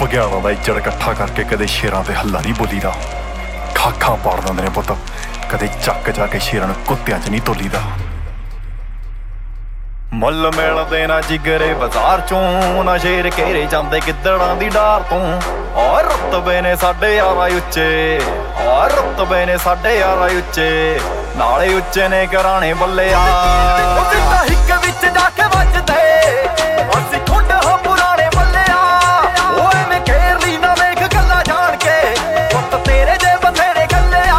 ਬਘਿਆੜਾਂ ਦਾ ਇੱਜੜ ਇਕੱਠਾ ਕਰਕੇ ਕਦੇ ਸ਼ੇਰਾਂ ਤੇ ਹੱਲਾ ਨਹੀਂ ਬੋਲੀਦਾ। ਖਾਖਾਂ ਪਾੜ ਦਿੰਦੇ ਨੇ ਪੁੱਤ, ਕਦੇ ਚੱਕ ਜਾ ਕੇ ਸ਼ੇਰਾਂ ਨੂੰ ਕੁੱਤਿਆਂ 'ਚ ਨਹੀਂ ਤੋਲੀਦਾ। ਮੁੱਲ ਮਿਲਦੇ ਨਾ ਜਿਗਰੇ ਬਾਜ਼ਾਰ ਚੋਂ, ਨਾ ਸ਼ੇਰ ਘੇਰੇ ਜਾਂਦੇ ਗਿੱਦੜਾਂ ਦੀ ਡਾਰ ਤੋਂ। ਔਰ ਰੁਤਬੇ ਨੇ ਸਾਡੇ ਯਾਰਾਂ ਉੱਚੇ, ਔਰ ਰੁਤਬੇ ਨੇ ਸਾਡੇ ਯਾਰਾਂ ਉੱਚੇ, ਨਾਲੇ ਉੱਚੇ ਨੇ ਘਰਾਣੇ ਬੱਲਿਆ। ਉਹ ਜਿੱਦਾਂ ਹਿੱਕ ਵਿੱਚ ਜਾ ਕੇ ਵੱਜਦੇ ਅਸੀਂ ਖੁੰਡ ਹੋ ਪੁਰਾਣੇ ਬੱਲਿਆ। ਉਹ ਐਵੇਂ ਘੇਰ ਲਈ ਨਾ ਵੇਖ ਗੱਲਾਂ ਜਾਣ ਕੇ, ਪੁੱਤ ਤੇਰੇ ਜੇ ਬਥੇਰੇ ਗੱਲਿਆ।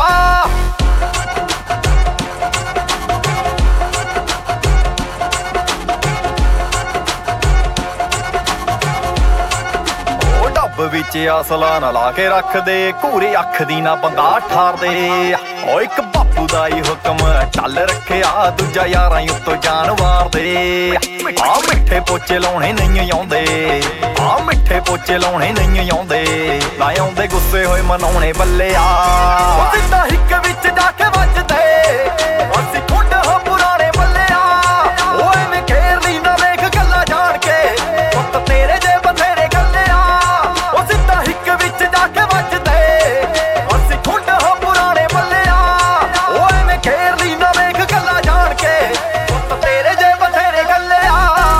ਵਿੱਚ ਆਸਲਾ ਨਾ ਲਾ ਕੇ ਰੱਖਦੇ, ਘੂਰੇ ਅੱਖ ਦੀ ਨਾ ਬੰਦਾ ਠਾਰਦੇ। ਓ ਇੱਕ ਬਾਪੂ ਦਾ ਹੀ ਹੁਕਮ ਚੱਲ ਰੱਖਿਆ, ਦੂਜਾ ਯਾਰਾਂ ਉੱਤੋਂ ਜਾਨ ਵਾਰਦੇ। ਆ ਮਿੱਠੇ ਪੋਚੇ ਲਾਉਣੇ ਨਹੀਂ ਆਉਂਦੇ, ਆ ਮਿੱਠੇ ਪੋਚੇ ਲਾਉਣੇ ਨਹੀਂ ਆਉਂਦੇ, ਨਾ ਆਉਂਦੇ ਗੁੱਸੇ ਹੋਏ ਮਨਾਉਣੇ ਬੱਲਿਆ। ਜਿੱਦਾਂ ਹਿੱਕ ਵਿੱਚ ਜਾ ਕੇ ਵੱਜਦੇ ਅਸੀਂ ਖੁੰਡ ਹੋ ਪੁਰਾਣੇ ਬੱਲਿਆ। ਉਹ ਐਵੇਂ ਘੇਰ ਲਈ ਨਾ ਵੇਖ ਗੱਲਾਂ ਜਾਣ ਕੇ, ਪੁੱਤ ਤੇਰੇ ਜੇ ਬਥੇਰੇ ਗੱਲਿਆ। ਉਹ ਸਿੱਧਾ ਹਿੱਕ ਵਿੱਚ ਜਾ ਕੇ ਵੱਜਦੇ ਅਸੀਂ ਖੁੰਡ ਹੋ ਪੁਰਾਣੇ ਬੱਲਿਆ। ਉਹ ਐਵੇਂ ਘੇਰ ਲਈ ਨਾ ਵੇਖ ਗੱਲਾਂ ਜਾਣ ਕੇ, ਪੁੱਤ ਤੇਰੇ ਜੇ ਬਥੇਰੇ ਗੱਲਿਆ।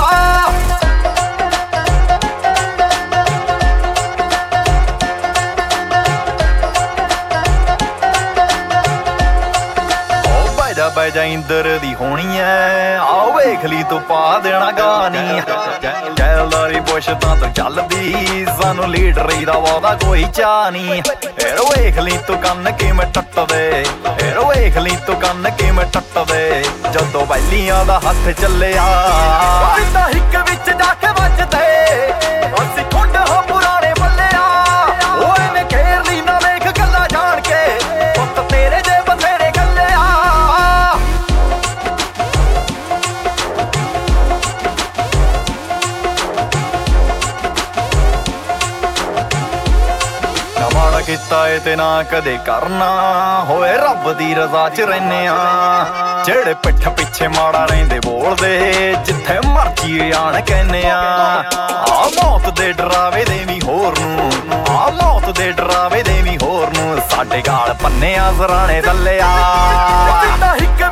ਬੈਜਾ ਇੰਦਰ ਦੀ ਹੋਣੀ ਐ, ਆਓ ਵੇਖ ਲਈ ਤੂੰ ਪਾ ਦੇਣਾ ਗਾਨੀ। ਜੈਲਦਾਰੀ ਪੁੱਛਦਾ ਤੂੰ ਚੱਲਦੀ, ਸਾਨੂੰ ਲੀਡਰੀ ਦਾ ਵਾਦਾ ਕੋਈ ਚਾਹ ਨੀ। ਫੇਰ ਵੇਖ ਲਈ ਤੂੰ ਕੰਨ ਕਿਵੇਂ ਟੱਟਦੇ, ਫੇਰ ਵੇਖ ਲਈ ਤੂੰ ਕੰਨ ਕਿਵੇਂ ਟੱਟਦੇ, ਜਦੋਂ ਵੈਲੀਆਂ ਦਾ ਹੱਥ ਚੱਲਿਆ। ਜਿੱਦਾਂ ਹਿੱਕ ਵਿੱਚ ਜਾ ਕੇ ਵੱਜਦੇ ਅਸੀਂ ਖੁੰਡ ਹੋ ਪੁਰਾਣੇ ਬੱਲਿਆ। ਉਹ ਐਵੇਂ ਘੇਰ ਲਈ ਨਾ ਵੇਖ ਗੱਲਾਂ ਜਾਣ ਕੇ, ਪੁੱਤ ਤੇਰੇ ਜੇ ਬਥੇਰੇ ਗੱਲਿਆ। ਕੀਤਾ ਏ ਤੇ ਨਾ ਕਦੇ ਕਰਨਾ, ਹੋਏ ਰੱਬ ਦੀ ਰਜ਼ਾ 'ਚ ਰਹਿੰਨੇ ਆ। ਜਿਹੜੇ ਪਿੱਠ ਪਿੱਛੇ ਮਾੜਾ ਰਹਿੰਦੇ ਬੋਲਦੇ, ਜਿੱਥੇ ਮਰਜੀ ਆਣ ਕਹਿੰਨੇ ਆ। ਆ ਮੌਤ ਦੇ ਡਰਾਵੇ ਦੇਵੀਂ ਹੋਰ ਨੂੰ, ਆ ਮੌਤ ਦੇ ਡਰਾਵੇ ਦੇਵੀਂ ਹੋਰ ਨੂੰ, ਸਾਡੇ ਗਾਲ ਪੰਨੇ ਆ ਜ਼ਰਾਣੇ ਦੱਲਿਆ। ਜਿੱਦਾਂ ਹਿੱਕ